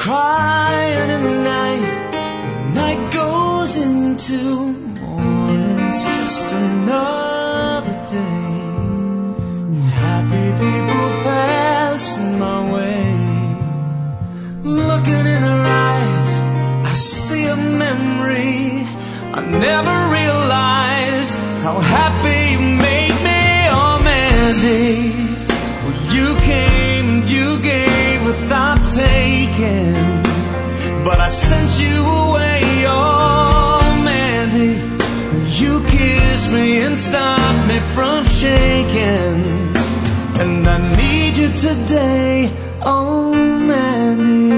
crying in the night. The night goes into morning. It's just another day. Happy people pass my way. Looking in their eyes, I see a memory. I never realized how happy you made me. Oh, Mandy, well, you came and you gave without taking, but I sent you away. Oh, Mandy, you kissed me and stopped me from shaking, and I need you today. Oh, Mandy.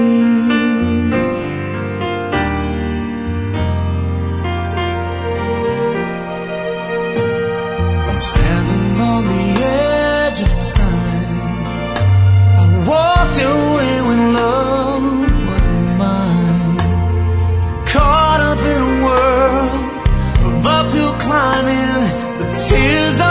On the edge of time, I walked away when love wasn't mine. Caught up in a world of uphill climbing, the tears